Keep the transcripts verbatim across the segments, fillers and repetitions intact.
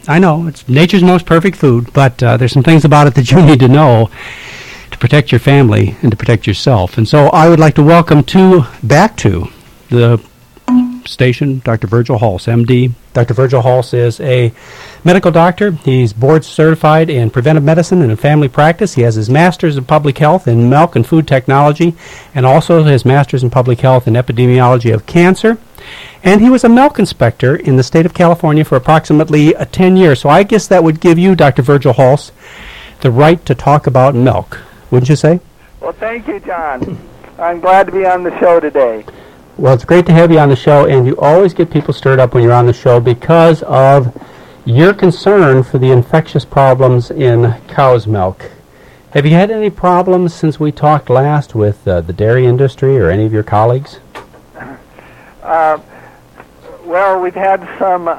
I know, it's nature's most perfect food, but uh, there's some things about it that you need to know to protect your family and to protect yourself. And so I would like to welcome to back to the station Doctor Virgil Hulse, M D. Doctor Virgil Hulse is a medical doctor. He's board certified in preventive medicine and in family practice. He has his master's in public health in milk and food technology, and also his master's in public health in epidemiology of cancer. And he was a milk inspector in the state of California for approximately uh, ten years. So I guess that would give you, Doctor Virgil Hulse, the right to talk about milk, wouldn't you say? Well, thank you, John. I'm glad to be on the show today. Well, it's great to have you on the show, and you always get people stirred up when you're on the show because of your concern for the infectious problems in cow's milk. Have you had any problems since we talked last with uh, the dairy industry or any of your colleagues? Uh, well, we've had some uh,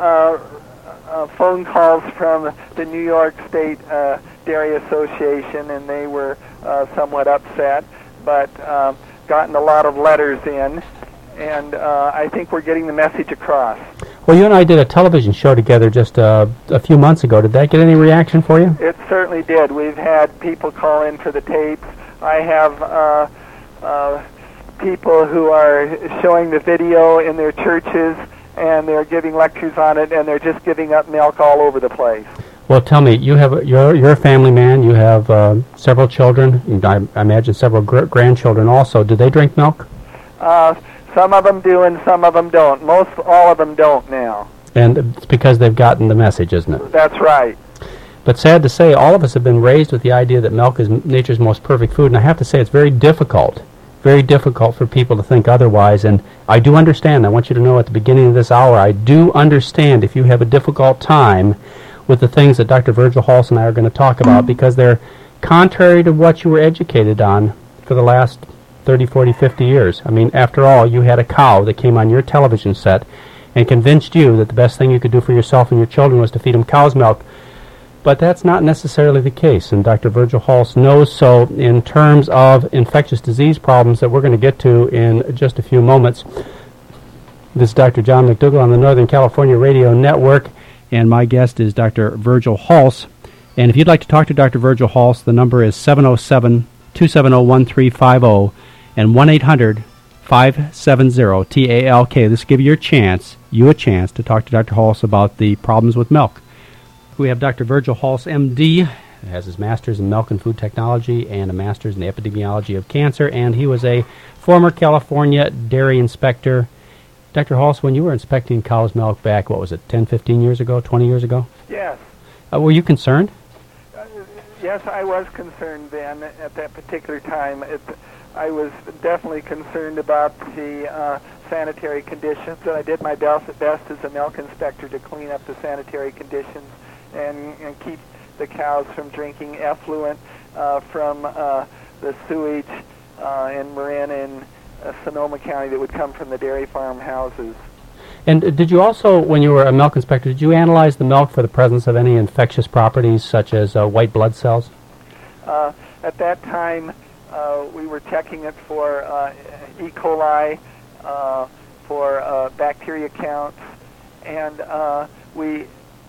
uh, phone calls from the New York State uh, Dairy Association, and they were uh, somewhat upset, but uh, gotten a lot of letters in, and uh, I think we're getting the message across. Well, you and I did a television show together just uh, a few months ago. Did that get any reaction for you? It certainly did. We've had people call in for the tapes. I have uh, uh, people who are showing the video in their churches, and they're giving lectures on it, and they're just giving up milk all over the place. Well, tell me, you have a, you're you're a family man. You have uh, several children. And I, I imagine several gr- grandchildren also. Do they drink milk? Uh, some of them do, and some of them don't. Most all of them don't now. And it's because they've gotten the message, isn't it? That's right. But sad to say, all of us have been raised with the idea that milk is nature's most perfect food, and I have to say it's very difficult. Very difficult for people to think otherwise, and I do understand. I want you to know at the beginning of this hour, I do understand if you have a difficult time with the things that Doctor Virgil Hulse and I are going to talk about, because they're contrary to what you were educated on for the last thirty, forty, fifty years. I mean, after all, you had a cow that came on your television set and convinced you that the best thing you could do for yourself and your children was to feed them cow's milk. But that's not necessarily the case, and Doctor Virgil Hulse knows so in terms of infectious disease problems that we're going to get to in just a few moments. This is Doctor John McDougall on the Northern California Radio Network, and my guest is Doctor Virgil Hulse. And if you'd like to talk to Doctor Virgil Hulse, the number is seven oh seven, two seven oh, one three five oh and one eight hundred, five seven zero, T A L K. This will give you a chance, you a chance, to talk to Doctor Hulse about the problems with milk. We have Doctor Virgil Hulse, M D, who has his master's in milk and food technology and a master's in epidemiology of cancer, and he was a former California dairy inspector. Doctor Hulse, when you were inspecting cow's milk back, what was it, ten, fifteen years ago, twenty years ago? Yes. Uh, were you concerned? Uh, yes, I was concerned then at that particular time. It, I was definitely concerned about the uh, sanitary conditions, and I did my best, best as a milk inspector to clean up the sanitary conditions and, and keep the cows from drinking effluent uh, from uh, the sewage uh, in Marin and uh, Sonoma County that would come from the dairy farm houses. And uh, did you also, when you were a milk inspector, did you analyze the milk for the presence of any infectious properties such as uh, white blood cells? Uh, at that time, uh, we were checking it for uh, E. coli, uh, for uh, bacteria counts, and uh, we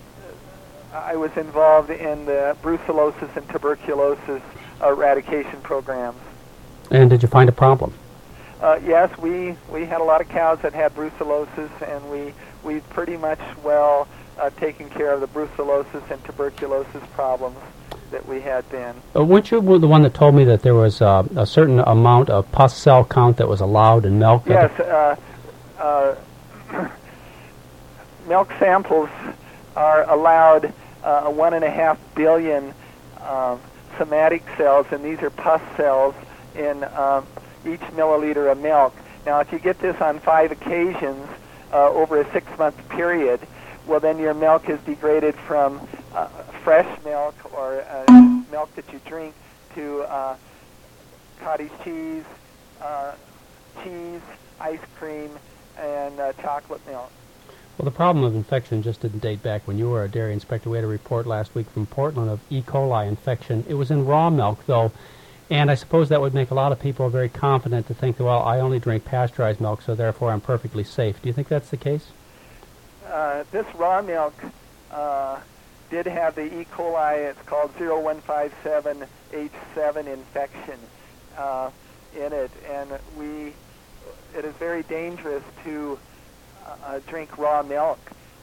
I was involved in the brucellosis and tuberculosis eradication programs. And did you find a problem? Uh, yes, we, we had a lot of cows that had brucellosis, and we we pretty much well uh, taken care of the brucellosis and tuberculosis problems that we had then. Uh, weren't you the one that told me that there was uh, a certain amount of pus cell count that was allowed in milk? Yes, uh, uh, milk samples are allowed uh, one and a half billion uh, somatic cells, and these are pus cells in uh, each milliliter of milk. Now, if you get this on five occasions uh, over a six-month period, well, then your milk is degraded from uh, fresh milk or uh, milk that you drink to uh, cottage cheese, uh, cheese, ice cream, and uh, chocolate milk. Well, the problem of infection just didn't date back when you were a dairy inspector. We had a report last week from Portland of E. coli infection. It was in raw milk, though, and I suppose that would make a lot of people very confident to think, well, I only drink pasteurized milk, so therefore I'm perfectly safe. Do you think that's the case? Uh, this raw milk uh, did have the E. coli. It's called zero one five seven H seven infection uh, in it, and we it is very dangerous to uh, drink raw milk.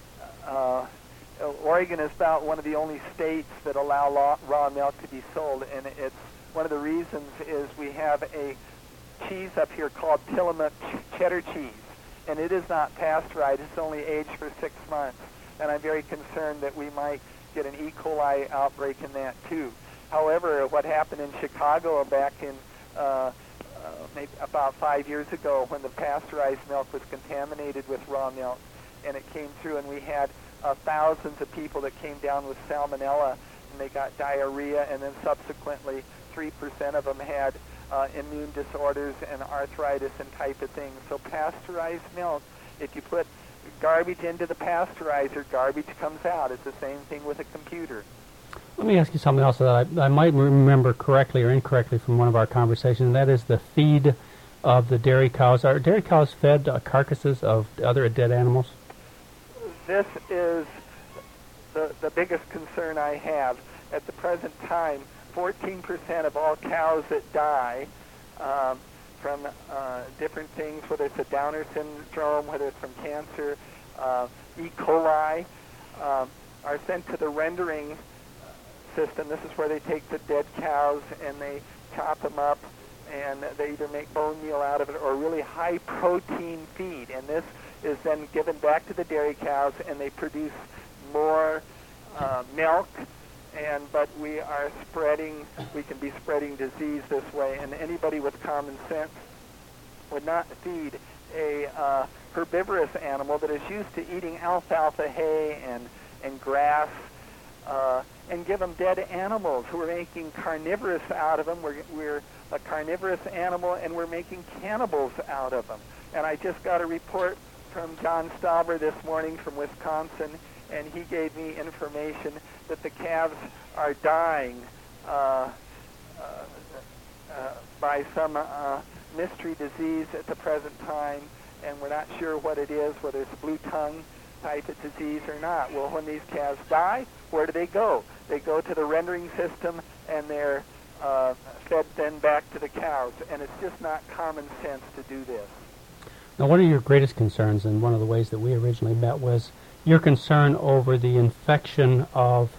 Uh, Oregon is about one of the only states that allow raw, raw milk to be sold, and it's one of the reasons is we have a cheese up here called Tillamook cheddar cheese, and it is not pasteurized. It's only aged for six months, and I'm very concerned that we might get an E. coli outbreak in that too. However, what happened in Chicago back in uh, uh, maybe about five years ago when the pasteurized milk was contaminated with raw milk, and it came through, and we had uh, thousands of people that came down with salmonella, and they got diarrhea, and then subsequently three percent of them had uh, immune disorders and arthritis and type of things. So pasteurized milk, if you put garbage into the pasteurizer, garbage comes out. It's the same thing with a computer. Let me ask you something else that I, I might remember correctly or incorrectly from one of our conversations, and that is the feed of the dairy cows. Are dairy cows fed uh, carcasses of other dead animals? This is the, the biggest concern I have. At the present time, fourteen percent of all cows that die um, from uh, different things, whether it's a Downer syndrome, whether it's from cancer, uh, E. coli, um, are sent to the rendering system. This is where they take the dead cows and they chop them up, and they either make bone meal out of it or really high protein feed. And this is then given back to the dairy cows, and they produce more uh, milk. And but we are spreading, we can be spreading disease this way. And anybody with common sense would not feed a uh, herbivorous animal that is used to eating alfalfa hay and, and grass, uh, and give them dead animals. Who are making carnivorous out of them. We're, we're a carnivorous animal, and we're making cannibals out of them. And I just got a report from John Stauber this morning from Wisconsin, and he gave me information that the calves are dying uh, uh, uh, by some uh, mystery disease at the present time, and we're not sure what it is, whether it's blue tongue type of disease or not. Well, when these calves die, where do they go? They go to the rendering system, and they're uh, fed then back to the cows, and it's just not common sense to do this. Now, one of your greatest concerns, and one of the ways that we originally met, was your concern over the infection of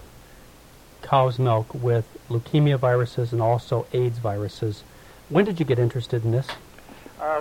cow's milk with leukemia viruses and also AIDS viruses. When did you get interested in this? Uh,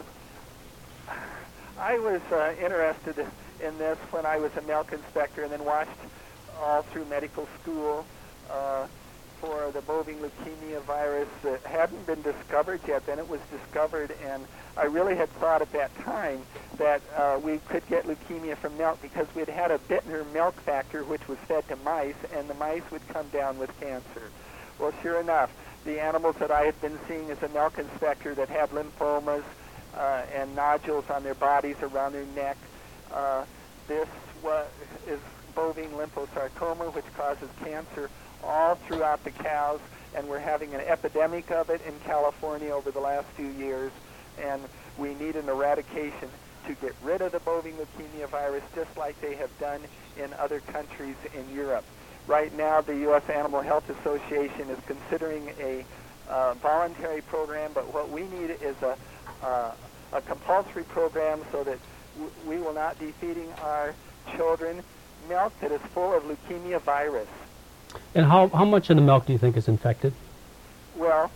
I was uh, interested in this when I was a milk inspector, and then watched all through medical school uh, for the bovine leukemia virus that hadn't been discovered yet. Then it was discovered, and I really had thought at that time that uh, we could get leukemia from milk because we'd had a Bittner milk factor which was fed to mice, and the mice would come down with cancer. Well, sure enough, the animals that I had been seeing as a milk inspector that have lymphomas uh, and nodules on their bodies, around their neck, uh, this was, is bovine lymphosarcoma, which causes cancer all throughout the cows, and we're having an epidemic of it in California over the last few years, and we need an eradication to get rid of the bovine leukemia virus, just like they have done in other countries in Europe. Right now, the U S Animal Health Association is considering a uh, voluntary program, but what we need is a, uh, a compulsory program so that w- we will not be feeding our children milk that is full of leukemia virus. And how, how much of the milk do you think is infected? Well,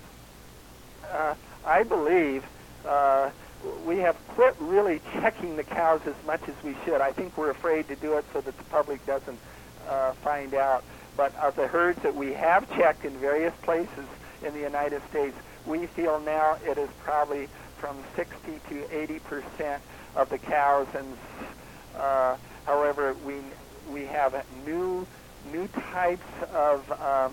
uh, I believe uh, we have quit really checking the cows as much as we should. I think we're afraid to do it so that the public doesn't uh, find out. But of the herds that we have checked in various places in the United States, we feel now it is probably from sixty to eighty percent of the cows. And uh, however, we we have new new types of uh,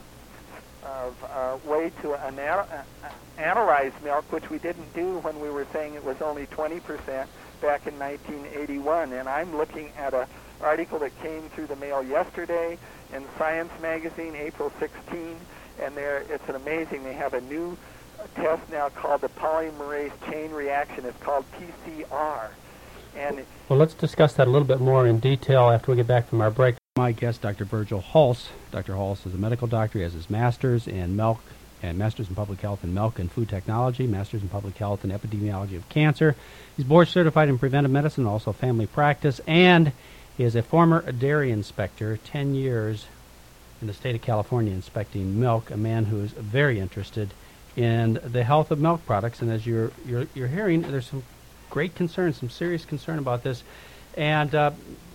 of uh, way to anal- uh, analyze milk, which we didn't do when we were saying it was only twenty percent back in nineteen eighty-one. And I'm looking at an article that came through the mail yesterday in Science magazine, April sixteenth, and there it's an amazing. They have a new test now called the polymerase chain reaction. It's called P C R. And well, let's discuss that a little bit more in detail after we get back from our break. My my guest, Doctor Virgil Hulse. Doctor Hulse is a medical doctor. He has his master's in milk and master's in public health in milk and food technology, master's in public health and epidemiology of cancer. He's board certified in preventive medicine, also family practice, and he is a former dairy inspector, ten years in the state of California inspecting milk, a man who is very interested in the health of milk products. And as you're, you're, you're hearing, there's some great concern, some serious concern about this. And uh,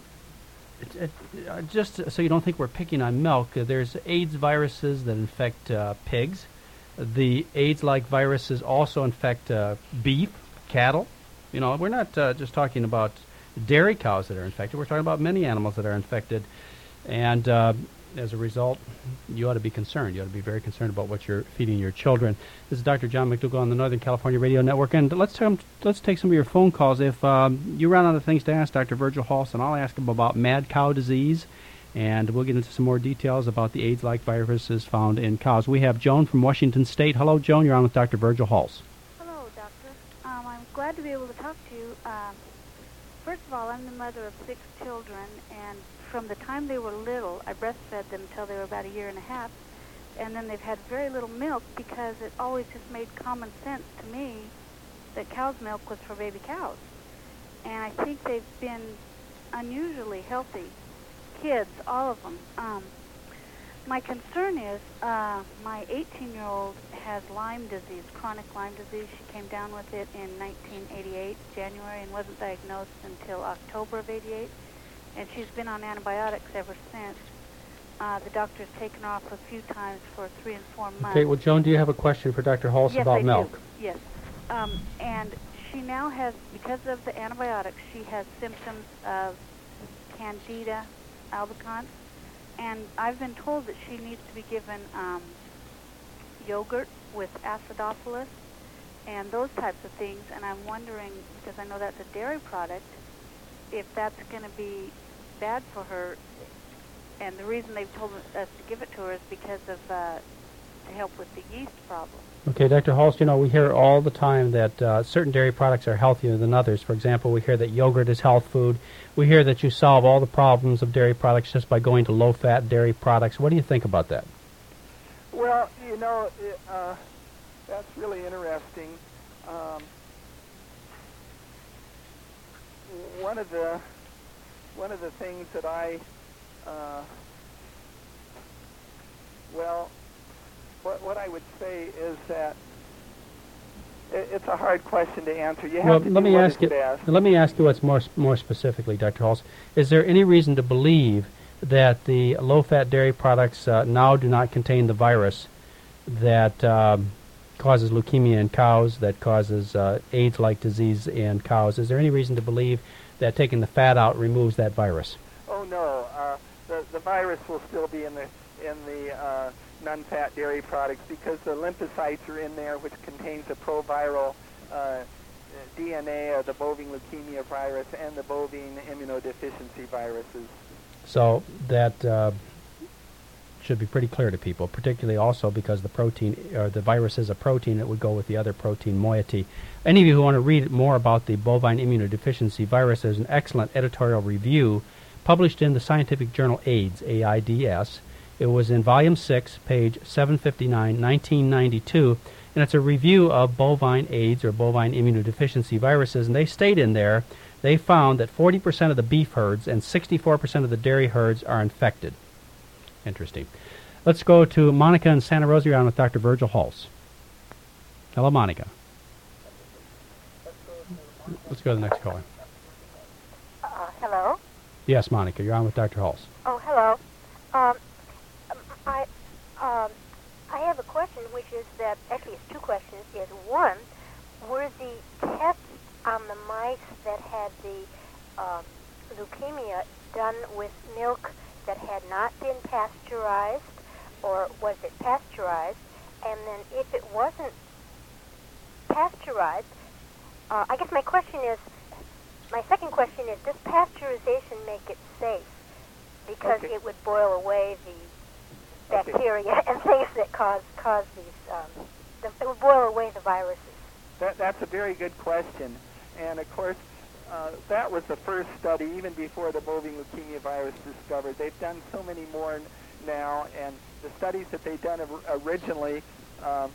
it, it, uh, just so you don't think we're picking on milk, uh, there's AIDS viruses that infect uh, pigs. The AIDS-like viruses also infect uh, beef, cattle. You know, we're not uh, just talking about dairy cows that are infected. We're talking about many animals that are infected. And uh, as a result, you ought to be concerned. You ought to be very concerned about what you're feeding your children. This is Doctor John McDougall on the Northern California Radio Network. And let's, um, let's take some of your phone calls. If um, you run out of things to ask Doctor Virgil Hulse, and I'll ask him about mad cow disease. And we'll get into some more details about the AIDS-like viruses found in cows. We have Joan from Washington State. Hello, Joan. You're on with Doctor Virgil Hulse. Hello, Doctor. Um, I'm glad to be able to talk to you. Uh, first of all, I'm the mother of six children, and from the time they were little, I breastfed them until they were about a year and a half, and then they've had very little milk because it always just made common sense to me that cow's milk was for baby cows. And I think they've been unusually healthy kids, all of them. Um, my concern is uh, my eighteen-year-old has Lyme disease, chronic Lyme disease. She came down with it in nineteen eighty-eight, January, and wasn't diagnosed until October of eighty-eight. And she's been on antibiotics ever since. Uh, the doctor's taken her off a few times for three and four months. Okay, well, Joan, do you have a question for Doctor Hulse yes, about I milk? Do. Yes. Um, and she now has, because of the antibiotics, she has symptoms of Candida albicans, and I've been told that she needs to be given um, yogurt with acidophilus and those types of things, and I'm wondering, because I know that's a dairy product, if that's going to be bad for her. And the reason they've told us to give it to her is because of uh, to help with the yeast problem. Okay, Doctor Hulse, you know, we hear all the time that uh, certain dairy products are healthier than others. For example, we hear that yogurt is health food. We hear that you solve all the problems of dairy products just by going to low-fat dairy products. What do you think about that? Well, you know, it, uh, that's really interesting. Um, one of the one of the things that I, uh, well, what what I would say is that it, it's a hard question to answer. You have well, to let do me what ask is you. best. Let me ask you what's more more specifically, Doctor Hulse. Is there any reason to believe that the low-fat dairy products uh, now do not contain the virus that um, causes leukemia in cows, that causes uh, AIDS-like disease in cows? Is there any reason to believe that taking the fat out removes that virus? Oh no, uh, the the virus will still be in the in the uh, non-fat dairy products because the lymphocytes are in there, which contains the proviral uh, D N A of the bovine leukemia virus and the bovine immunodeficiency viruses. So that uh, should be pretty clear to people, particularly also because the protein or the virus is a protein that would go with the other protein moiety. Any of you who want to read more about the bovine immunodeficiency virus, there's an excellent editorial review published in the scientific journal AIDS, A I D S. It was in volume six, page seven fifty-nine, nineteen ninety-two, and it's a review of bovine AIDS or bovine immunodeficiency viruses, and they state in there they found that forty percent of the beef herds and sixty-four percent of the dairy herds are infected. Interesting. Let's go to Monica in Santa Rosa. You're on with Doctor Virgil Hulse. Hello, Monica. Let's go to the next caller. Uh, hello? Yes, Monica, you're on with Doctor Hulse. Oh, hello. Um, I, um, I have a question, which is that, actually it's two questions. Is one, were the tests on the mice that had the um, leukemia done with milk that had not been pasteurized, or was it pasteurized? And then if it wasn't pasteurized, uh, I guess my question is, my second question is, does pasteurization make it safe? Because Okay. it would boil away the Okay. bacteria and things that cause cause these, um, the, it would boil away the viruses. That, that's a very good question. And of course, uh, that was the first study, even before the bovine leukemia virus discovered. They've done so many more n- now, and the studies that they've done or- originally um,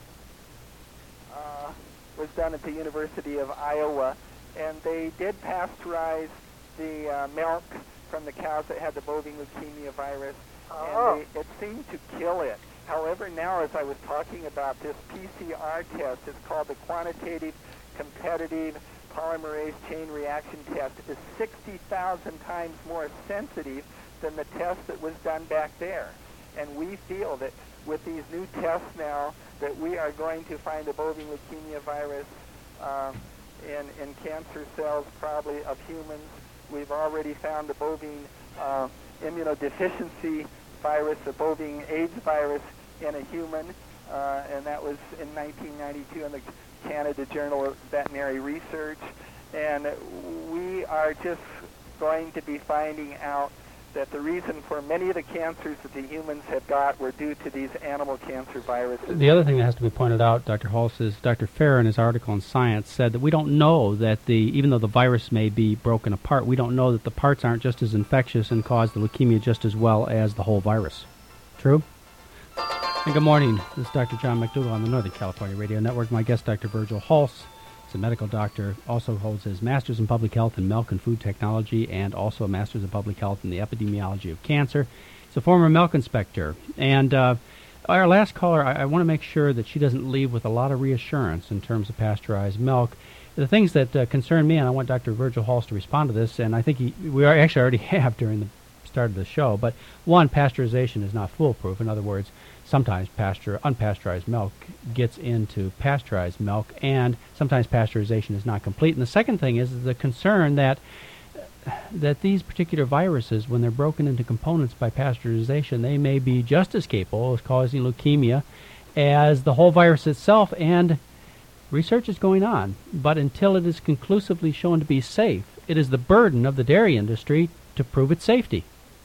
uh, was done at the University of Iowa, and they did pasteurize the uh, milk from the cows that had the bovine leukemia virus, Oh. and they, it seemed to kill it. However, now, as I was talking about, this P C R test is called the Quantitative Competitive Polymerase Chain Reaction Test, is sixty thousand times more sensitive than the test that was done back there. And we feel that with these new tests now, that we are going to find the bovine leukemia virus um, in, in cancer cells, probably of humans. We've already found the bovine uh, immunodeficiency virus, the bovine AIDS virus in a human, uh, and that was in nineteen ninety-two in the Canada Journal of Veterinary Research. And we are just going to be finding out that the reason for many of the cancers that the humans have got were due to these animal cancer viruses. The other thing that has to be pointed out, Doctor Hulse, is Doctor Farrer in his article in Science said that we don't know that the, even though the virus may be broken apart, we don't know that the parts aren't just as infectious and cause the leukemia just as well as the whole virus. True? And good morning. This is Doctor John McDougall on the Northern California Radio Network. My guest, Doctor Virgil Hulse, is a medical doctor, also holds his Master's in Public Health in Milk and Food Technology and also a Master's in Public Health in the Epidemiology of Cancer. He's a former milk inspector. And uh, our last caller, I, I want to make sure that she doesn't leave with a lot of reassurance in terms of pasteurized milk. The things that uh, concern me, and I want Doctor Virgil Hulse to respond to this, and I think he, we are actually already have during the start of the show, but one, pasteurization is not foolproof. In other words, sometimes pasture, unpasteurized milk gets into pasteurized milk, and sometimes pasteurization is not complete. And the second thing is the concern that that these particular viruses, when they're broken into components by pasteurization, they may be just as capable of causing leukemia as the whole virus itself, and research is going on. But until it is conclusively shown to be safe, it is the burden of the dairy industry to prove its safety.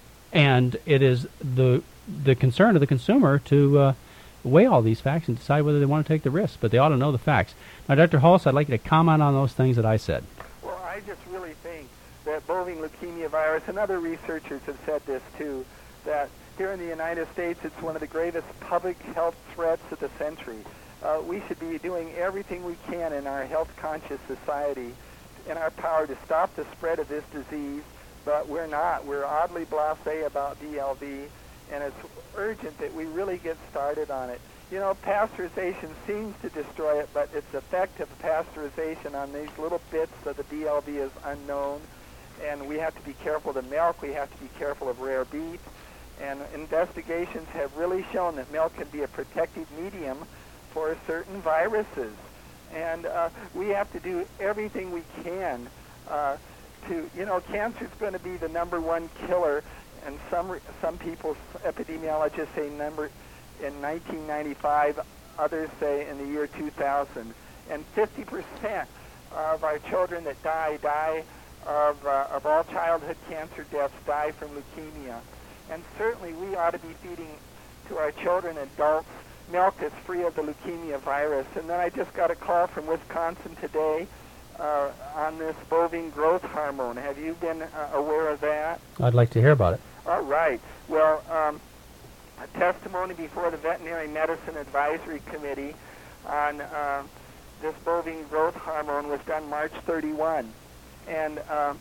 And it is the the concern of the consumer to uh, weigh all these facts and decide whether they want to take the risk. But they ought to know the facts. Now, Doctor Hulse, I'd like you to comment on those things that I said. Well, I just really think that bovine leukemia virus, and other researchers have said this too, that here in the United States it's one of the gravest public health threats of the century. Uh, we should be doing everything we can in our health-conscious society in our power to stop the spread of this disease, but we're not. We're oddly blasé about D L V, and it's urgent that we really get started on it. You know, pasteurization seems to destroy it, but its effect of pasteurization on these little bits of the D L V is unknown, and we have to be careful of the milk. We have to be careful of rare beef, and investigations have really shown that milk can be a protective medium for certain viruses, and uh, we have to do everything we can uh, to, you know, cancer is going to be the number one killer, and some some people, epidemiologists say number in nineteen ninety-five, others say in the year two thousand, and fifty percent of our children that die die of uh, of all childhood cancer deaths die from leukemia, and certainly we ought to be feeding to our children and adults milk that's free of the leukemia virus. And then I just got a call from Wisconsin today uh, on this bovine growth hormone. Have you been uh, aware of that? I'd like to hear about it. All right. Well, um, a testimony before the Veterinary Medicine Advisory Committee on uh, this bovine growth hormone was done March thirty-first. And uh,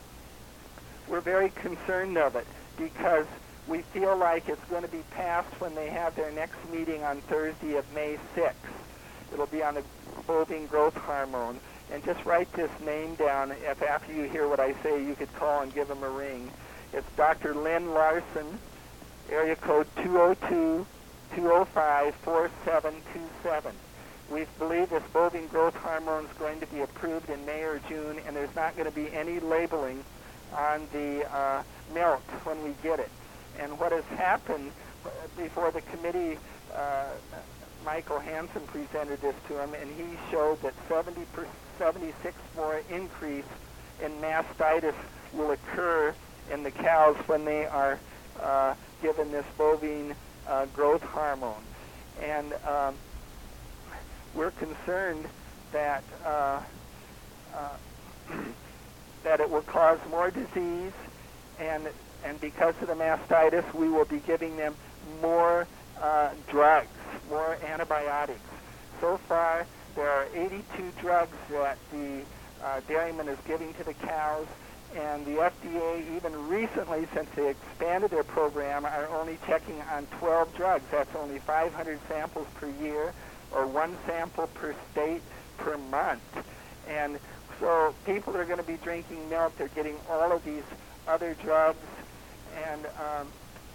we're very concerned of it because we feel like it's going to be passed when they have their next meeting on Thursday of May sixth. It'll be on the bovine growth hormone. And just write this name down. If after you hear what I say, you could call and give him a ring. It's Doctor Lynn Larson, area code two oh two, two oh five, four seven two seven. We believe this bovine growth hormone is going to be approved in May or June, and there's not going to be any labeling on the uh, milk when we get it. And what has happened before the committee, uh, Michael Hansen presented this to him, and he showed that seventy per, seventy-six more increase in mastitis will occur in the cows when they are uh, given this bovine uh, growth hormone. And um, we're concerned that uh, uh, that it will cause more disease, and and because of the mastitis, we will be giving them more uh, drugs, more antibiotics. So far, there are eighty-two drugs that the uh, dairyman is giving to the cows, and the F D A, even recently, since they expanded their program, are only checking on twelve drugs. That's only five hundred samples per year, or one sample per state per month. And so people are going to be drinking milk. They're getting all of these other drugs, and um,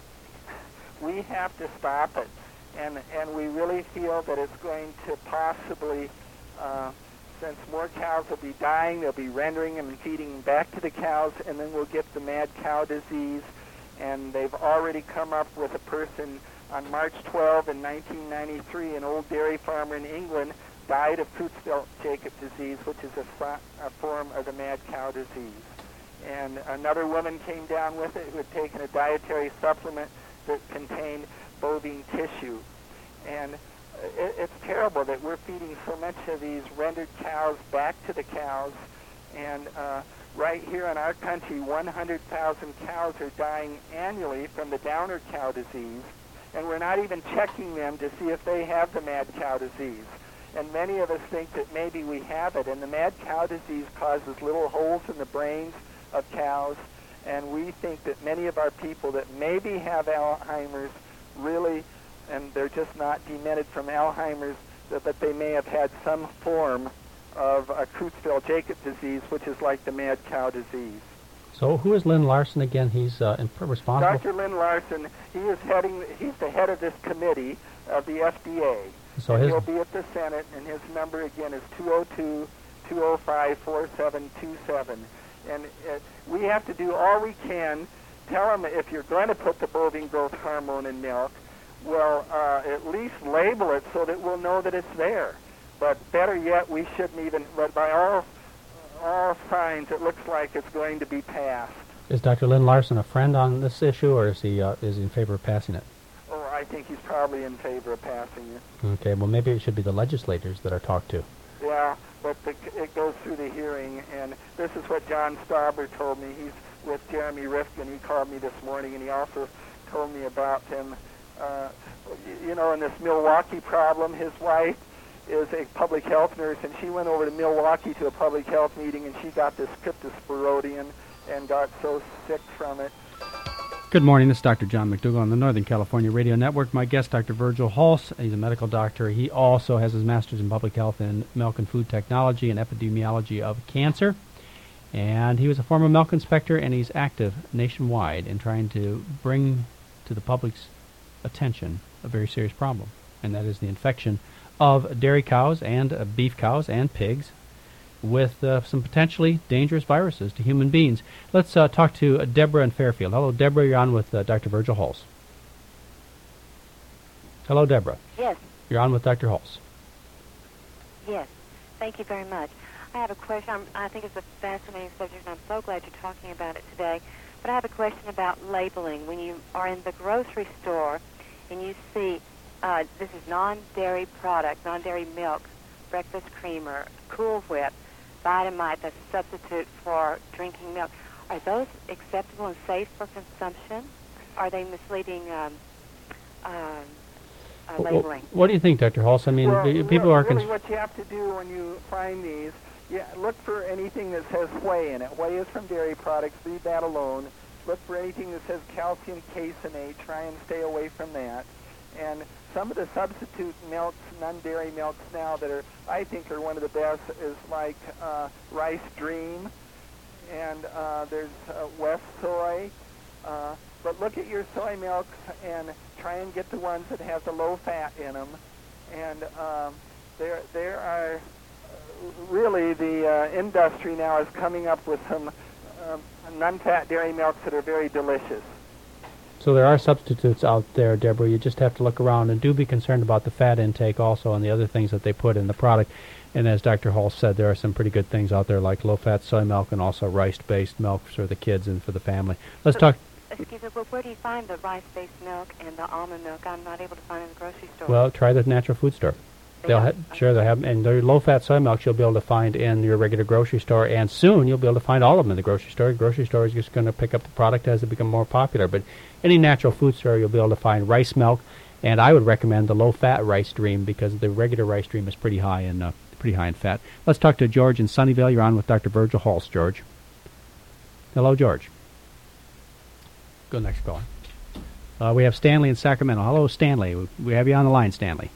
we have to stop it. And, and we really feel that it's going to possibly, uh, since more cows will be dying, they'll be rendering them and feeding them back to the cows, and then we'll get the mad cow disease. And they've already come up with a person on March twelfth in nineteen ninety-three, an old dairy farmer in England died of Creutzfeldt-Jakob disease, which is a, fo- a form of the mad cow disease. And another woman came down with it who had taken a dietary supplement that contained bovine tissue. And it, it's terrible that we're feeding so much of these rendered cows back to the cows. And uh, right here in our country, one hundred thousand cows are dying annually from the downer cow disease. And we're not even checking them to see if they have the mad cow disease. And many of us think that maybe we have it. And the mad cow disease causes little holes in the brains of cows. And we think that many of our people that maybe have Alzheimer's really, and they're just not demented from Alzheimer's, but they may have had some form of a Creutzfeldt-Jakob disease, which is like the mad cow disease. So who is Lynn Larson again? He's uh, in- responsible? Doctor Lynn Larson, he is heading, he's the head of this committee of the F D A. So and his he'll be at the Senate, and his number again is two oh two, two oh five, four seven two seven. And uh, we have to do all we can. Tell them if you're going to put the bovine growth hormone in milk, well, uh, at least label it so that we'll know that it's there. But better yet, we shouldn't even, but by all, all signs, it looks like it's going to be passed. Is Doctor Lynn Larson a friend on this issue, or is he uh, is he in favor of passing it? Oh, I think he's probably in favor of passing it. Okay, well, maybe it should be the legislators that are talked to. Yeah, but the, it goes through the hearing, and this is what John Stauber told me. He's with Jeremy Rifkin. He called me this morning, and he also told me about him. Uh, you know, in this Milwaukee problem, his wife is a public health nurse, and she went over to Milwaukee to a public health meeting, and she got this cryptosporidium and got so sick from it. Good morning. This is Doctor John McDougall on the Northern California Radio Network. My guest, Doctor Virgil Hulse. He's a medical doctor. He also has his master's in public health in milk and food technology and epidemiology of cancer. And he was a former milk inspector, and he's active nationwide in trying to bring to the public's attention a very serious problem, and that is the infection of dairy cows and uh, beef cows and pigs with uh, some potentially dangerous viruses to human beings. Let's uh, talk to uh, Deborah in Fairfield. Hello, Deborah. You're on with uh, Doctor Virgil Hulse. Hello, Deborah. Yes. You're on with Doctor Hulse. Yes. Thank you very much. I have a question. I'm, I think it's a fascinating subject, and I'm so glad you're talking about it today. But I have a question about labeling. When you are in the grocery store and you see uh, this is non-dairy product, non-dairy milk, breakfast creamer, Cool Whip, Vitamite, that's a substitute for drinking milk, are those acceptable and safe for consumption? Are they misleading um, um, uh, labeling? Well, what do you think, Doctor Hulse? I mean, well, people really, are... Really Cons- what you have to do when you find these, yeah, look for anything that says whey in it. Whey is from dairy products. Leave that alone. Look for anything that says calcium caseinate. Try and stay away from that. And some of the substitute milks, non-dairy milks now that are, I think, are one of the best is like uh, Rice Dream, and uh, there's uh, West Soy. Uh, but look at your soy milks and try and get the ones that have the low fat in them. And um, there, there are uh, really the uh, industry now is coming up with some um, non-fat dairy milks that are very delicious. So there are substitutes out there, Deborah. You just have to look around, and do be concerned about the fat intake also and the other things that they put in the product. And as Doctor Hulse said, there are some pretty good things out there like low-fat soy milk and also rice-based milk for the kids and for the family. Let's so, talk... Excuse me, well, where do you find the rice-based milk and the almond milk? I'm not able to find in the grocery store. Well, try the natural food store. They'll have- ha- sure they have, and their low-fat soy milks you'll be able to find in your regular grocery store, and soon you'll be able to find all of them in the grocery store. The grocery store is just going to pick up the product as it becomes more popular. But any natural food store you'll be able to find rice milk, and I would recommend the low-fat Rice Dream because the regular Rice Dream is pretty high in uh, pretty high in fat. Let's talk to George in Sunnyvale. You're on with Doctor Virgil Hulse, George. Hello, George. Go next caller. Uh, we have Stanley in Sacramento. Hello, Stanley. We- We have you on the line, Stanley.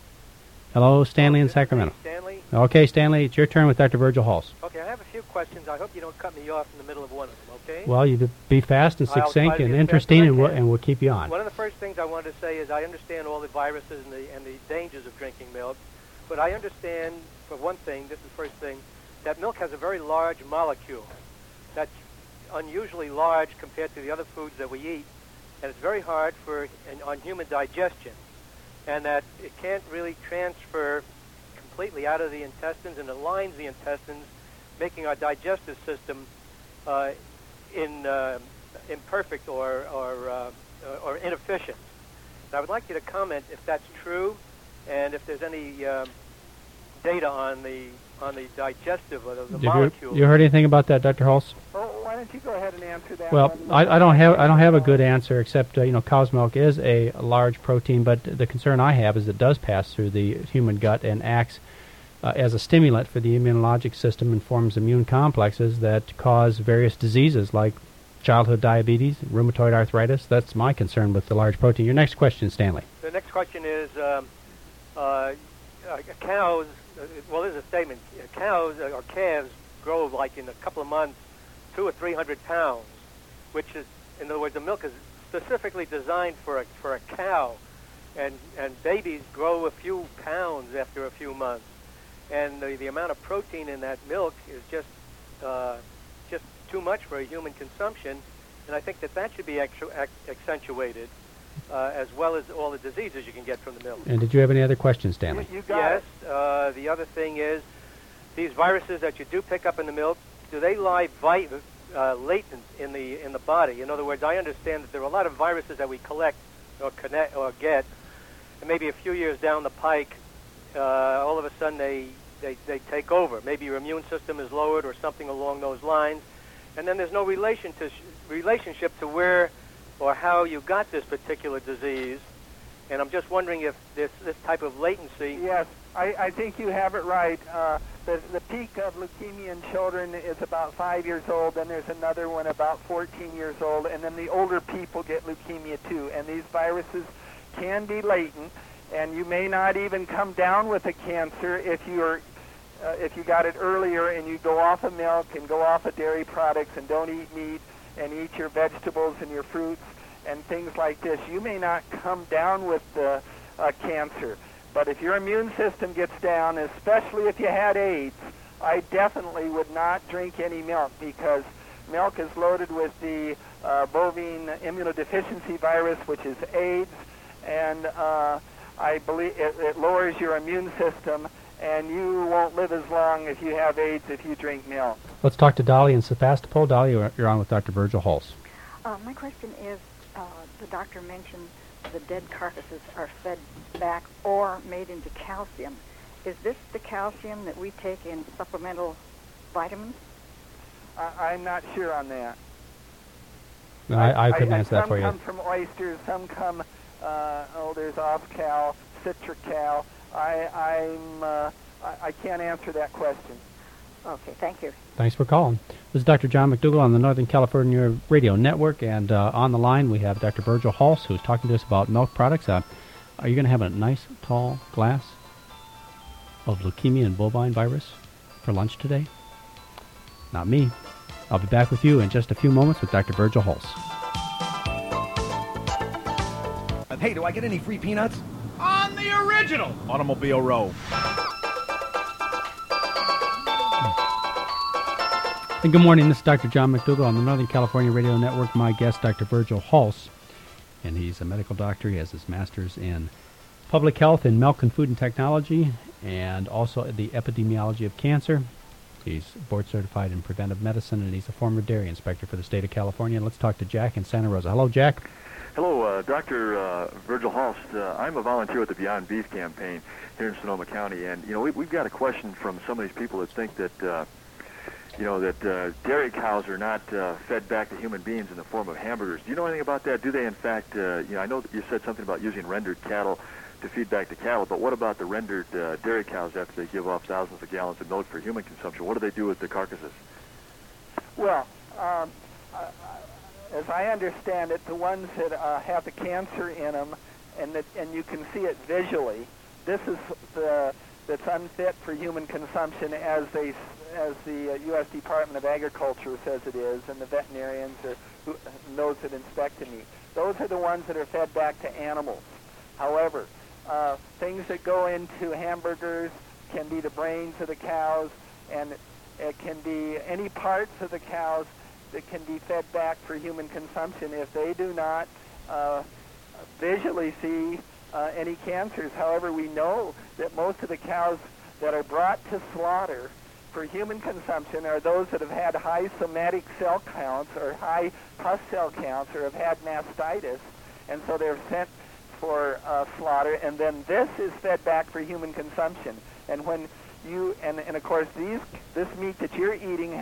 Hello, Stanley in Sacramento. Stanley. Okay, Stanley, it's your turn with Doctor Virgil Hulse. Okay, I have a few questions. I hope you don't cut me off in the middle of one of them, okay? Well, you be fast and I'll try succinct to be and as fast interesting, as I and we'll, can. and we'll keep you on. One of the first things I wanted to say is I understand all the viruses and the, and the dangers of drinking milk, but I understand, for one thing, this is the first thing, that milk has a very large molecule. That's unusually large compared to the other foods that we eat, and it's very hard for an, on human digestion, and that it can't really transfer completely out of the intestines and it lines the intestines, making our digestive system uh, in, uh, imperfect or, or, uh, or inefficient. And I would like you to comment if that's true and if there's any um, data on the on the digestive or the, the Did you, molecule. you heard anything about that, Doctor Hulse? Well, why don't you go ahead and answer that Well, one? I, I don't have I don't have a good answer except uh, you know cow's milk is a large protein, but the concern I have is it does pass through the human gut and acts uh, as a stimulant for the immunologic system and forms immune complexes that cause various diseases like childhood diabetes, rheumatoid arthritis. That's my concern with the large protein. Your next question, Stanley. The next question is, um, uh, uh, cows, uh, well, there's a statement, uh, cows uh, or calves grow like in a couple of months two or three hundred pounds, which is, in other words, the milk is specifically designed for a, for a cow, and, and babies grow a few pounds after a few months. And the, the amount of protein in that milk is just uh, just too much for a human consumption, and I think that that should be actu- ac- accentuated, uh, as well as all the diseases you can get from the milk. And did you have any other questions, Stanley? You, you got Yes. it. Uh, the other thing is, these viruses that you do pick up in the milk, do they lie vi- uh, latent in the in the body? In other words, I understand that there are a lot of viruses that we collect or connect or get, and maybe a few years down the pike, uh, all of a sudden they, they, they take over. Maybe your immune system is lowered or something along those lines, and then there's no relation to sh- relationship to where or how you got this particular disease. And I'm just wondering if this this type of latency. Yes, I, I think you have it right. Uh, the, the peak of leukemia in children is about five years old, then there's another one about fourteen years old, and then the older people get leukemia too. And these viruses can be latent, and you may not even come down with a cancer if you're uh, if you got it earlier and you go off of milk and go off of dairy products and don't eat meat and eat your vegetables and your fruits and things like this. You may not come down with the uh, cancer. But if your immune system gets down, especially if you had AIDS, I definitely would not drink any milk because milk is loaded with the uh, bovine immunodeficiency virus, which is AIDS, and uh, I believe it, it lowers your immune system, and you won't live as long if you have AIDS if you drink milk. Let's talk to Dolly in Sebastopol. Dolly, you're you're on with Doctor Virgil Hulse. Uh, my question is, uh, the doctor mentioned the dead carcasses are fed back or made into calcium. Is this the calcium that we take in supplemental vitamins? I, I'm not sure on that. No, I, I couldn't answer that for you. Some come from oysters, some come, uh, oh, there's Off-Cal, Citrical. I, I'm, uh, I, I can't answer that question. Okay, thank you. Thanks for calling. This is Doctor John McDougall on the Northern California Radio Network, and uh, on the line we have Doctor Virgil Hulse, who's talking to us about milk products. Uh, are you going to have a nice, tall glass of leukemia and bovine virus for lunch today? Not me. I'll be back with you in just a few moments with Doctor Virgil Hulse. Hey, do I get any free peanuts? On the original Automobile Row. And good morning, this is Doctor John McDougall on the Northern California Radio Network. My guest, Doctor Virgil Hulse, and he's a medical doctor. He has his master's in public health in milk and food and technology, and also the epidemiology of cancer. He's board certified in preventive medicine, and he's a former dairy inspector for the state of California. Let's talk to Jack in Santa Rosa. Hello, Jack. Hello, uh, Doctor Uh, Virgil Halst. Uh, I'm a volunteer with the Beyond Beef campaign here in Sonoma County, and you know we, we've got a question from some of these people that think that uh, you know that uh, dairy cows are not uh, fed back to human beings in the form of hamburgers. Do you know anything about that? Do they, in fact, uh, you know, I know that you said something about using rendered cattle to feed back to cattle, but what about the rendered uh, dairy cows after they give off thousands of gallons of milk for human consumption? What do they do with the carcasses? Well, um, uh, as I understand it, the ones that uh, have the cancer in them, and that, and you can see it visually, this is the that's unfit for human consumption, as they as the uh, U S Department of Agriculture says it is, and the veterinarians or who, those that inspected me. Those are the ones that are fed back to animals. However, uh, things that go into hamburgers can be the brains of the cows, and it can be any parts of the cows that can be fed back for human consumption if they do not uh, visually see uh, any cancers. However, we know that most of the cows that are brought to slaughter for human consumption are those that have had high somatic cell counts or high pus cell counts or have had mastitis, and so they're sent for uh, slaughter, and then this is fed back for human consumption. And when you, and, and of course these, this meat that you're eating,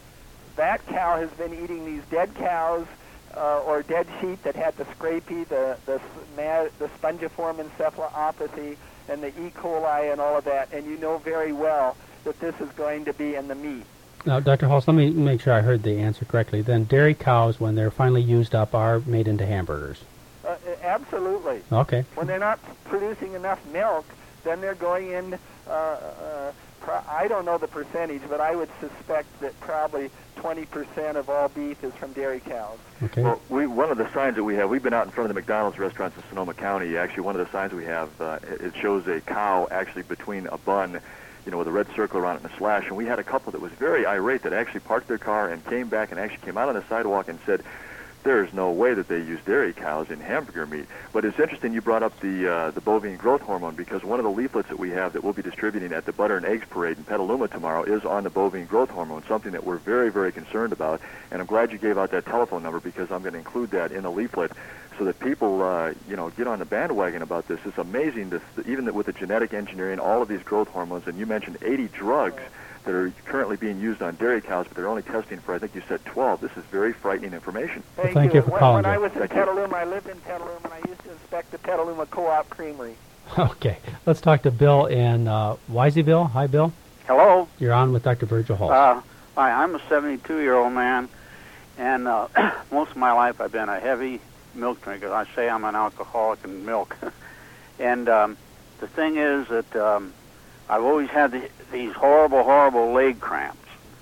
that cow has been eating these dead cows uh, or dead sheep that had the scrapie, the, the, the spongiform encephalopathy, and the E. coli and all of that, and you know very well that this is going to be in the meat. Now, Doctor Halst, let me make sure I heard the answer correctly. Then dairy cows, when they're finally used up, are made into hamburgers. Uh, absolutely. Okay. When they're not producing enough milk, then they're going in, uh, uh, pro- I don't know the percentage, but I would suspect that probably twenty percent of all beef is from dairy cows. Okay. Well, we, one of the signs that we have, we've been out in front of the McDonald's restaurants in Sonoma County. Actually, one of the signs we have, uh, it shows a cow actually between a bun, you know, with a red circle around it and a slash. And we had a couple that was very irate that actually parked their car and came back and actually came out on the sidewalk and said, there's no way that they use dairy cows in hamburger meat. But it's interesting you brought up the uh, the bovine growth hormone, because one of the leaflets that we have that we'll be distributing at the Butter and Eggs Parade in Petaluma tomorrow is on the bovine growth hormone, something that we're very, very concerned about. And I'm glad you gave out that telephone number, because I'm going to include that in the leaflet so that people, uh, you know, get on the bandwagon about this. It's amazing, this, even that with the genetic engineering, all of these growth hormones, and you mentioned eighty drugs that are currently being used on dairy cows, but they're only testing for, I think you said twelve. This is very frightening information. Thank, Thank you. you for when, calling. When I was in Thank Petaluma, I lived in Petaluma, and I used to inspect the Petaluma Co-op Creamery. Okay. Let's talk to Bill in uh, Wiseyville. Hi, Bill. Hello. You're on with Doctor Virgil Halst. Uh, hi, I'm a seventy-two-year-old man, and uh, most of my life I've been a heavy milk drinker. I say I'm an alcoholic in milk. And um, the thing is that um, I've always had the, these horrible, horrible leg cramps.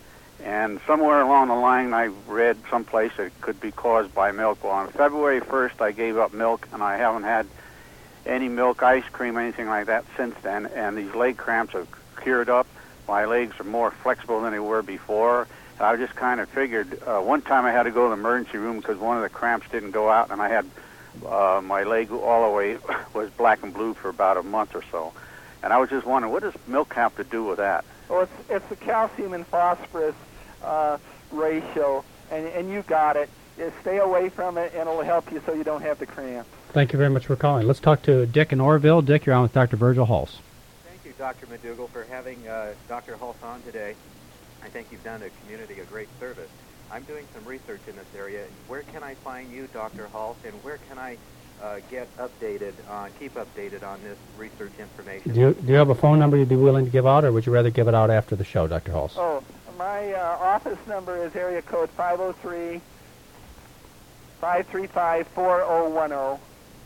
And somewhere along the line I read someplace that it could be caused by milk. Well, on February first I gave up milk, and I haven't had any milk, ice cream, anything like that since then. And these leg cramps have cured up. My legs are more flexible than they were before. I just kind of figured, uh, one time I had to go to the emergency room because one of the cramps didn't go out, and I had uh, my leg all the way was black and blue for about a month or so. And I was just wondering, what does milk have to do with that? Well, it's, it's the calcium and phosphorus uh, ratio, and, and you got it. You stay away from it, and it'll help you so you don't have the cramps. Thank you very much for calling. Let's talk to Dick in Orville. Dick, you're on with Doctor Virgil Halst. Thank you, Doctor McDougall, for having uh, Doctor Halst on today. I think you've done the community a great service. I'm doing some research in this area. Where can I find you, Doctor Halst, and where can I uh, get updated, on, keep updated on this research information? Do you, do you have a phone number you'd be willing to give out, or would you rather give it out after the show, Doctor Halst? Oh, my uh, office number is area code five oh three, five three five, four oh one oh.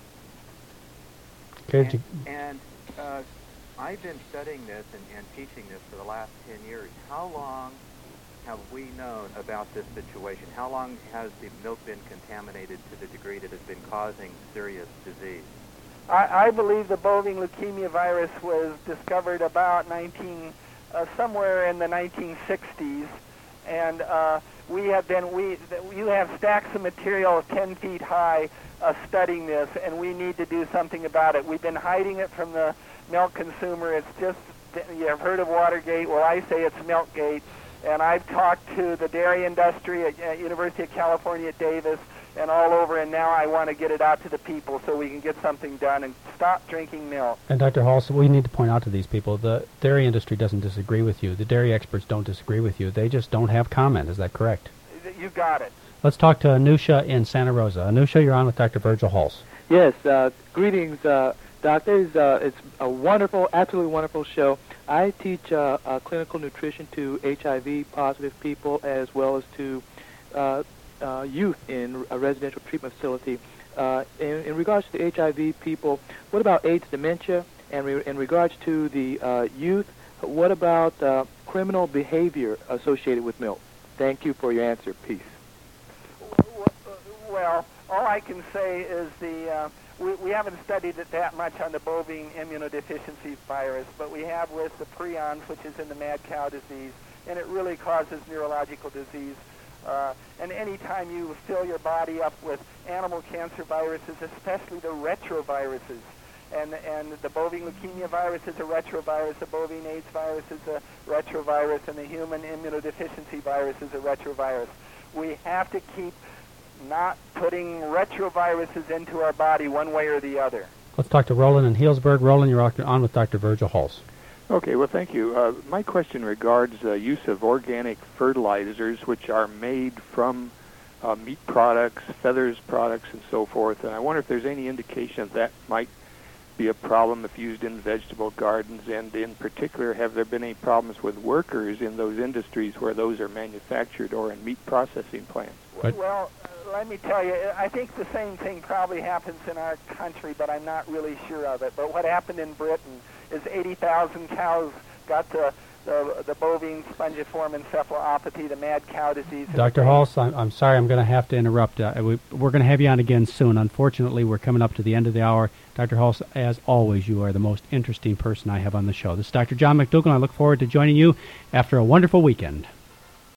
Okay, and, and uh, I've been studying this and, and teaching this for the last ten years. How long have we known about this situation? How long has the milk been contaminated to the degree that it's been causing serious disease? I, I believe the bovine leukemia virus was discovered about nineteen, uh, somewhere in the nineteen sixties, and uh, we have been we you have stacks of material ten feet high uh, studying this, and we need to do something about it. We've been hiding it from the milk consumer. It's just, you have heard of Watergate. Well, I say it's Milkgate. And I've talked to the dairy industry at uh, University of California at Davis, and all over, and now I want to get it out to the people so we can get something done and stop drinking milk. And Doctor Hall, so we need to point out to these people, the dairy industry doesn't disagree with you. The dairy experts don't disagree with you. They just don't have comment. Is that correct? You got it. Let's talk to Anusha in Santa Rosa. Anusha, you're on with Doctor Virgil Hulse. Yes, uh, greetings, uh, doctors. Uh, it's a wonderful, absolutely wonderful show. I teach uh, uh, clinical nutrition to H I V-positive people as well as to uh, uh, youth in a residential treatment facility. Uh, in, in regards to the H I V people, what about AIDS dementia? And re in regards to the uh, youth, what about uh, criminal behavior associated with milk? Thank you for your answer. Peace. Well, all I can say is the uh, we, we haven't studied it that much on the bovine immunodeficiency virus, but we have with the prions, which is in the mad cow disease, and it really causes neurological disease. Uh, and any time you fill your body up with animal cancer viruses, especially the retroviruses, and and the bovine leukemia virus is a retrovirus, the bovine AIDS virus is a retrovirus, and the human immunodeficiency virus is a retrovirus. We have to keep not putting retroviruses into our body one way or the other. Let's talk to Roland in Healdsburg. Roland, you're on with Doctor Virgil Hulse. Okay, well, thank you. Uh, my question regards uh, use of organic fertilizers, which are made from uh, meat products, feathers products, and so forth. And I wonder if there's any indication that, that might be a problem if used in vegetable gardens, and in particular, have there been any problems with workers in those industries where those are manufactured or in meat processing plants? But well, uh, let me tell you, I think the same thing probably happens in our country, but I'm not really sure of it. But what happened in Britain is eighty thousand cows got the, the, the bovine spongiform encephalopathy, the mad cow disease. Doctor Hulse, I'm, I'm sorry, I'm going to have to interrupt. Uh, we, we're going to have you on again soon. Unfortunately, we're coming up to the end of the hour. Doctor Hulse, as always, you are the most interesting person I have on the show. This is Doctor John McDougall. I look forward to joining you after a wonderful weekend.